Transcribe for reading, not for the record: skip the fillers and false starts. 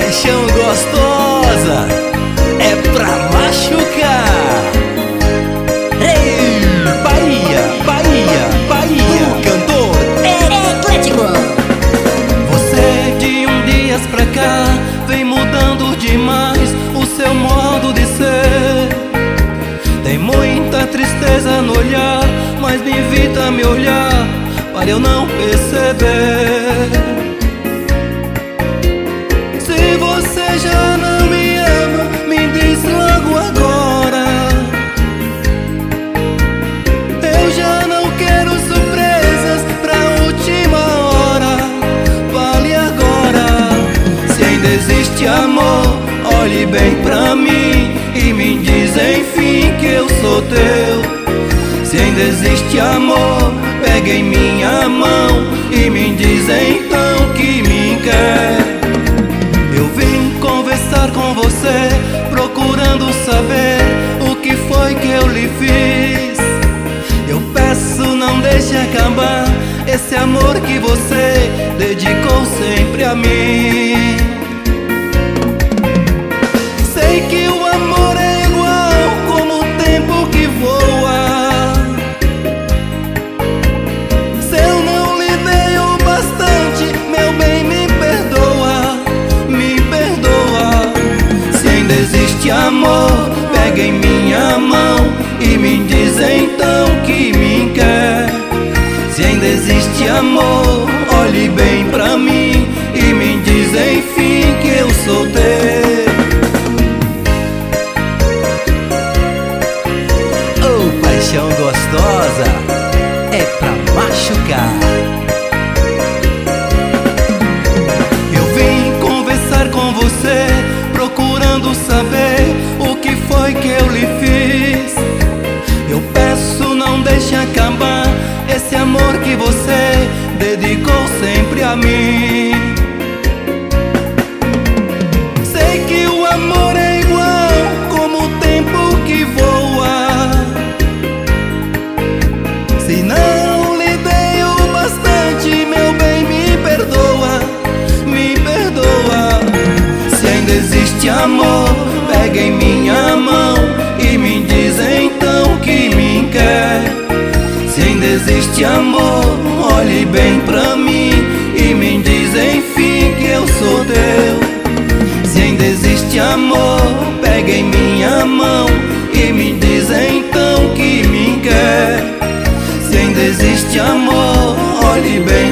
paixão gostosa é pra machucar. Ei, Bahia, Bahia, Bahia, o cantor eclético. Você de dias pra cá vem mudando demais o seu modo de ser. Tem muita tristeza no olhar, mas me invita a me olhar para eu não perceber. Se você já não me ama, me diz logo agora. Eu já não quero surpresas pra última hora. Vale agora. Se ainda existe amor, olhe bem pra mim e me diz enfim que eu sou teu. Se ainda existe amor, pega em minha mão e me diz então que me quer. Eu vim conversar com você, procurando saber o que foi que eu lhe fiz. Eu peço, não deixe acabar esse amor que você dedicou sempre a mim. Sei que o amor é igual como o tempo que voa. Se eu não lhe dei o bastante, meu bem, me perdoa, me perdoa. Se ainda existe amor, pega em minha mão e me diz então que me quer. Se ainda existe amor, olhe bem pra mim e me diz enfim que eu sou teu. Oh, paixão gostosa é pra machucar. Eu vim conversar com você, procurando saber o que foi que eu lhe fiz. Eu peço, não deixe acabar esse amor que você dedicou sempre a mim. Sei que o amor é igual como o tempo que voa. Se não lhe dei o bastante, meu bem, me perdoa, me perdoa. Se ainda existe amor, pega em minha mão e me diz então que me quer. Se ainda existe amor, olhe bem pra mim e me diz enfim que eu sou teu. Se ainda existe amor, pega em minha mão e me diz então que me quer. Se ainda existe amor, olhe bem